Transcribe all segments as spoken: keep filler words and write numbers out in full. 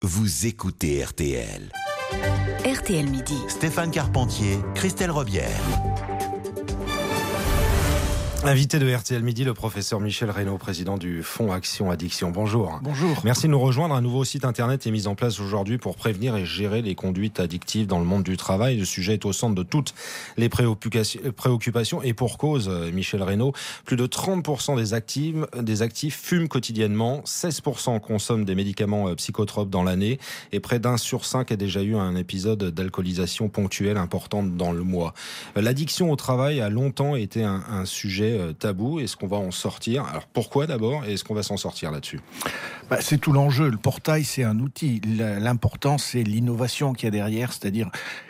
Vous écoutez R T L. R T L Midi. Stéphane Carpentier, Christelle Robière. Invité de R T L Midi, le professeur Michel Reynaud, président du Fonds Action Addiction. Bonjour. Bonjour. Merci de nous rejoindre. Un nouveau site internet est mis en place aujourd'hui pour prévenir et gérer les conduites addictives dans le monde du travail. Le sujet est au centre de toutes les préoccupations et pour cause, Michel Reynaud. Plus de trente pour cent des actifs, des actifs fument quotidiennement, seize pour cent consomment des médicaments psychotropes dans l'année et près d'un sur cinq a déjà eu un épisode d'alcoolisation ponctuelle importante dans le mois. L'addiction au travail a longtemps été un, un sujet tabou. Est-ce qu'on va en sortir ? Alors pourquoi d'abord ? Et est-ce qu'on va s'en sortir là-dessus ? bah, C'est tout l'enjeu. Le portail, c'est un outil. L'important, c'est l'innovation qu'il y a derrière, c'est-à-dire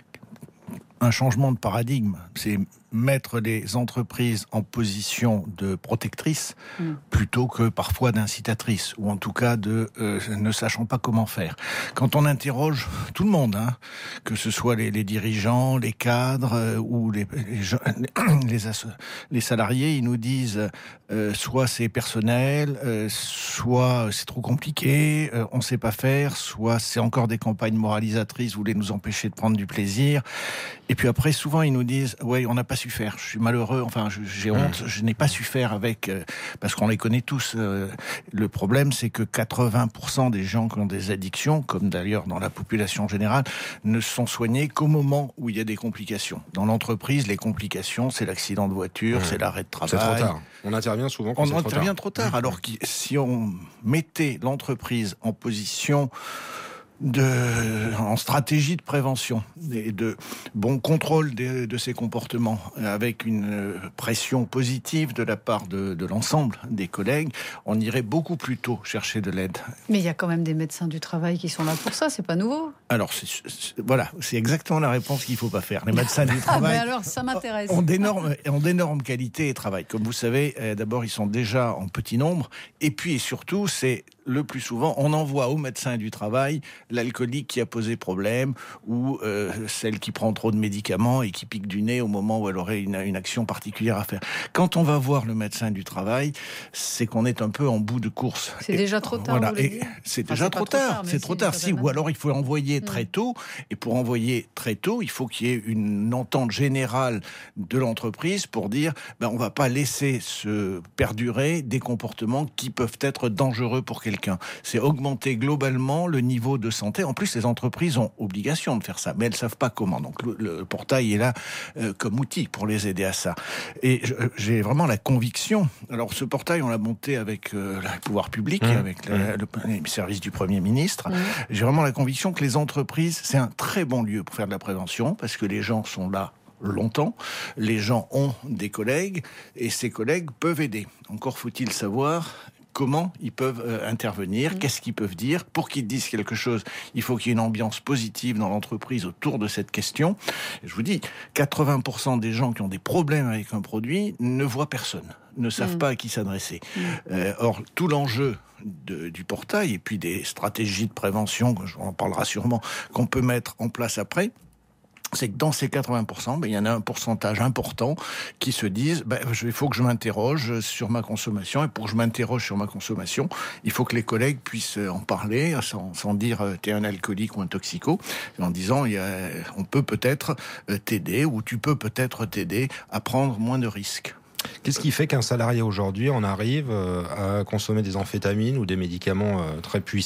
un changement de paradigme. C'est mettre les entreprises en position de protectrice mmh. plutôt que parfois d'incitatrice, ou en tout cas de euh, ne sachant pas comment faire. Quand on interroge tout le monde, hein, que ce soit les, les dirigeants, les cadres euh, ou les, les, les, les salariés, ils nous disent euh, soit c'est personnel, euh, soit c'est trop compliqué, euh, on sait pas faire, soit c'est encore des campagnes moralisatrices, vous voulez nous empêcher de prendre du plaisir. Et puis après, souvent ils nous disent ouais, on n'a pas su faire, je suis malheureux, enfin j'ai honte, je n'ai pas su faire avec, euh, parce qu'on les connaît tous. Euh, le problème, c'est que quatre-vingts pour cent des gens qui ont des addictions, comme d'ailleurs dans la population générale, ne sont soignés qu'au moment où il y a des complications. Dans l'entreprise, les complications, c'est l'accident de voiture, mmh. c'est l'arrêt de travail. C'est trop tard. On intervient souvent quand on c'est trop tard. On intervient trop tard, alors que si on mettait l'entreprise en position de, en stratégie de prévention et de bon contrôle de, de ces comportements, avec une pression positive de la part de, de l'ensemble des collègues, on irait beaucoup plus tôt chercher de l'aide. Mais il y a quand même des médecins du travail qui sont là pour ça, c'est pas nouveau. Alors c'est, c'est, voilà, c'est exactement la réponse qu'il faut pas faire. Les médecins du travail ah, mais alors, ça m'intéresse. ont d'énormes, ont d'énormes qualités et travail. Comme vous savez, euh, d'abord ils sont déjà en petit nombre, et puis et surtout c'est le plus souvent, on envoie au médecin du travail l'alcoolique qui a posé problème ou euh, celle qui prend trop de médicaments et qui pique du nez au moment où elle aurait une, une action particulière à faire. Quand on va voir le médecin du travail, c'est qu'on est un peu en bout de course. C'est et, déjà trop tard. Voilà, et c'est enfin, déjà c'est trop, trop tard. tard c'est trop tard. Si, ou alors il faut envoyer mmh. très tôt. Et pour envoyer très tôt, il faut qu'il y ait une entente générale de l'entreprise pour dire, ben on va pas laisser se perdurer des comportements qui peuvent être dangereux pour quelqu'un. C'est augmenter globalement le niveau de santé. En plus, les entreprises ont obligation de faire ça, mais elles ne savent pas comment. Donc le, le portail est là euh, comme outil pour les aider à ça. Et je, j'ai vraiment la conviction. Alors ce portail, on l'a monté avec euh, le pouvoir public, mmh. avec la, mmh. le, le service du Premier ministre. Mmh. J'ai vraiment la conviction que les entreprises, c'est un très bon lieu pour faire de la prévention, parce que les gens sont là longtemps, les gens ont des collègues, et ces collègues peuvent aider. Encore faut-il savoir comment ils peuvent euh, intervenir, mmh. qu'est-ce qu'ils peuvent dire. Pour qu'ils disent quelque chose, il faut qu'il y ait une ambiance positive dans l'entreprise autour de cette question. Et je vous dis, quatre-vingts pour cent des gens qui ont des problèmes avec un produit ne voient personne, ne savent mmh. pas à qui s'adresser. Mmh. Euh, or, tout l'enjeu de, du portail, et puis des stratégies de prévention, on en parlera sûrement, qu'on peut mettre en place après, c'est que dans ces quatre-vingts pour cent, ben, il y en a un pourcentage important qui se disent ben, il faut que je m'interroge sur ma consommation, et pour que je m'interroge sur ma consommation, il faut que les collègues puissent en parler sans, sans dire t'es un alcoolique ou un toxico, en disant il y a, on peut peut-être t'aider, ou tu peux peut-être t'aider à prendre moins de risques. Qu'est-ce qui fait qu'un salarié aujourd'hui en arrive à consommer des amphétamines ou des médicaments très puissants ?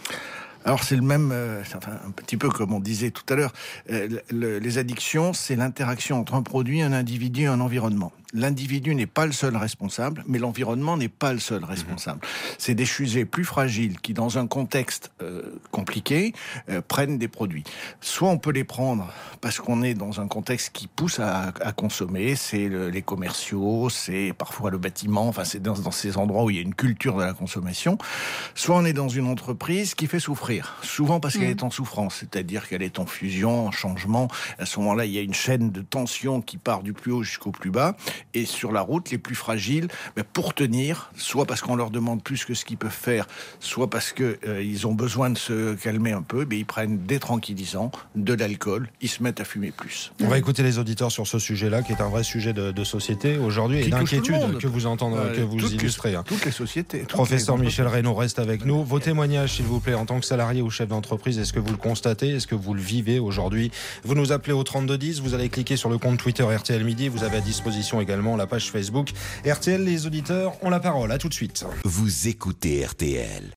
Alors c'est le même, euh, enfin, un petit peu comme on disait tout à l'heure, euh, le, les addictions, c'est l'interaction entre un produit, un individu et un environnement. L'individu n'est pas le seul responsable, mais l'environnement n'est pas le seul responsable. Mmh. C'est des sujets plus fragiles qui, dans un contexte euh, compliqué, euh, prennent des produits. Soit on peut les prendre parce qu'on est dans un contexte qui pousse à, à consommer, c'est le, les commerciaux, c'est parfois le bâtiment, enfin c'est dans, dans ces endroits où il y a une culture de la consommation. Soit on est dans une entreprise qui fait souffrir, souvent parce mmh. qu'elle est en souffrance, c'est-à-dire qu'elle est en fusion, en changement. À ce moment-là, il y a une chaîne de tension qui part du plus haut jusqu'au plus bas. et sur la route, les plus fragiles, ben, pour tenir, soit parce qu'on leur demande plus que ce qu'ils peuvent faire, soit parce qu'ils euh, ont besoin de se calmer un peu, ben, ils prennent des tranquillisants, de l'alcool, ils se mettent à fumer plus. On va écouter les auditeurs sur ce sujet-là, qui est un vrai sujet de, de société aujourd'hui et d'inquiétude que vous entendez, euh, que vous toutes illustrez. Les, hein. Toutes les sociétés. Toutes Professeur les Michel Reynaud reste avec nous. Vos témoignages, s'il vous plaît, en tant que salarié ou chef d'entreprise, est-ce que vous le constatez? Est-ce que vous le vivez aujourd'hui? Vous nous appelez au trente-deux dix, vous allez cliquer sur le compte Twitter R T L Midi, vous avez à disposition également la page Facebook R T L. Les auditeurs ont la parole. À tout de suite. Vous écoutez R T L.